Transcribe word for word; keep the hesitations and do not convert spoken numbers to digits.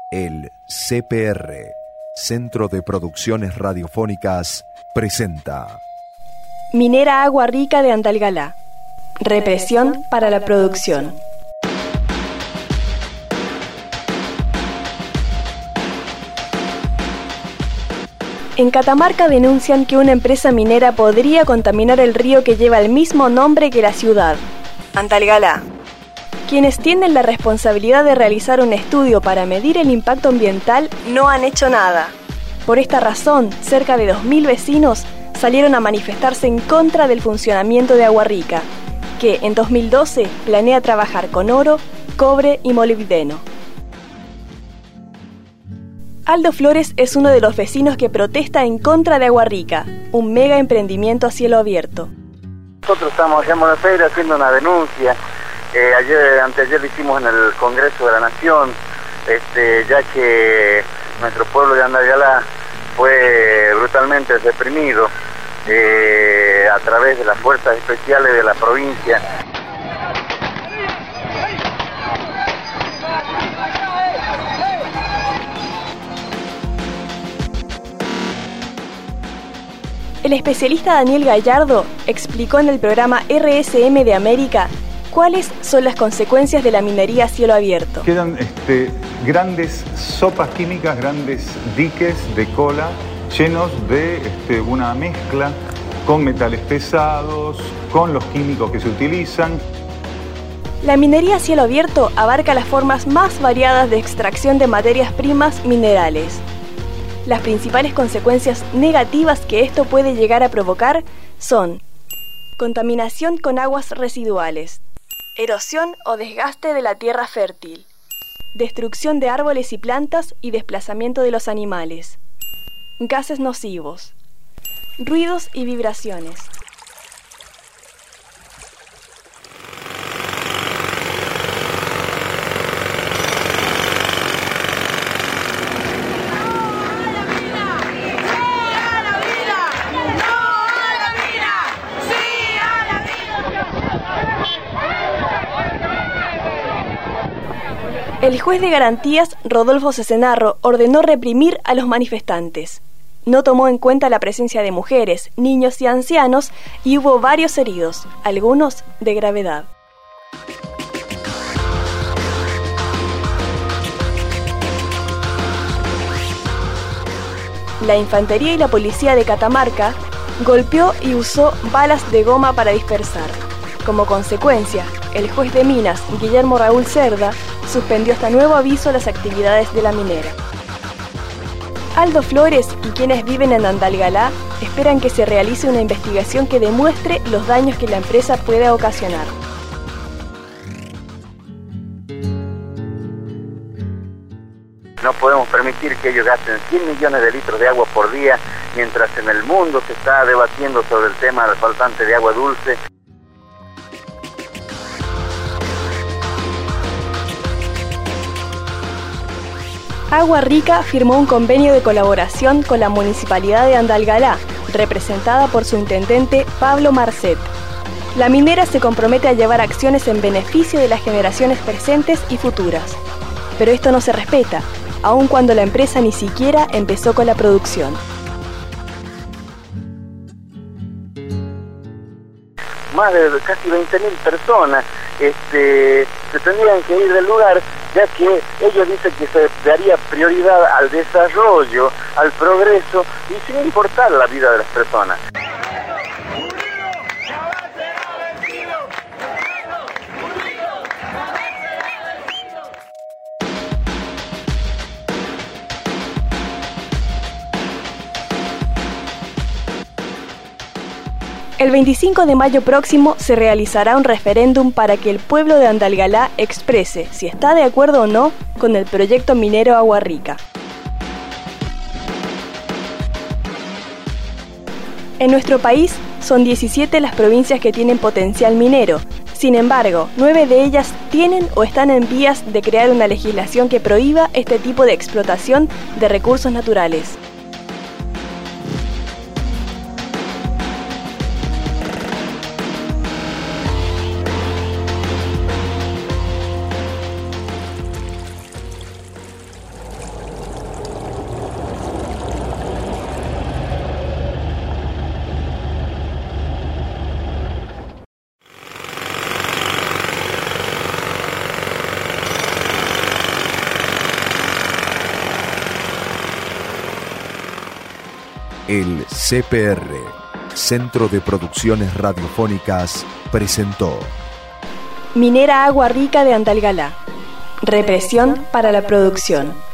El C P R, Centro de Producciones Radiofónicas, presenta Minera Agua Rica de Andalgalá. Represión para la producción. En Catamarca denuncian que una empresa minera podría contaminar el río que lleva el mismo nombre que la ciudad, Andalgalá. Quienes tienen la responsabilidad de realizar un estudio para medir el impacto ambiental no han hecho nada. Por esta razón, cerca de dos mil vecinos salieron a manifestarse en contra del funcionamiento de Agua Rica, que en dos mil doce planea trabajar con oro, cobre y molibdeno. Aldo Flores es uno de los vecinos que protesta en contra de Agua Rica, un mega emprendimiento a cielo abierto. Nosotros estamos allá en Buenos Aires haciendo una denuncia. Eh, ayer, anteayer lo hicimos en el Congreso de la Nación, este, ya que nuestro pueblo de Andalgalá fue brutalmente reprimido eh, a través de las fuerzas especiales de la provincia. El especialista Daniel Gallardo explicó en el programa R S M de América cuáles son las consecuencias de la minería a cielo abierto. Quedan este, grandes sopas químicas, grandes diques de cola llenos de este, una mezcla con metales pesados, con los químicos que se utilizan. La minería a cielo abierto abarca las formas más variadas de extracción de materias primas minerales. Las principales consecuencias negativas que esto puede llegar a provocar son contaminación con aguas residuales, erosión o desgaste de la tierra fértil, destrucción de árboles y plantas y desplazamiento de los animales, gases nocivos, ruidos y vibraciones. El juez de garantías, Rodolfo Cesenarro, ordenó reprimir a los manifestantes. No tomó en cuenta la presencia de mujeres, niños y ancianos y hubo varios heridos, algunos de gravedad. La infantería y la policía de Catamarca golpeó y usó balas de goma para dispersar. Como consecuencia, el juez de Minas, Guillermo Raúl Cerda, suspendió hasta nuevo aviso las actividades de la minera. Aldo Flores y quienes viven en Andalgalá esperan que se realice una investigación que demuestre los daños que la empresa pueda ocasionar. No podemos permitir que ellos gasten cien millones de litros de agua por día, mientras en el mundo se está debatiendo sobre el tema del faltante de agua dulce. Agua Rica firmó un convenio de colaboración con la Municipalidad de Andalgalá, representada por su intendente Pablo Marcet. La minera se compromete a llevar acciones en beneficio de las generaciones presentes y futuras. Pero esto no se respeta, aun cuando la empresa ni siquiera empezó con la producción. Más de casi veinte mil personas este, se tendrían que ir del lugar, ya que ellos dicen que se daría prioridad al desarrollo, al progreso y sin importar la vida de las personas. El veinticinco de mayo próximo se realizará un referéndum para que el pueblo de Andalgalá exprese si está de acuerdo o no con el proyecto minero Agua Rica. En nuestro país son diecisiete las provincias que tienen potencial minero. Sin embargo, nueve de ellas tienen o están en vías de crear una legislación que prohíba este tipo de explotación de recursos naturales. El C P R, Centro de Producciones Radiofónicas, presentó Minera Agua Rica de Andalgalá. Represión para la producción.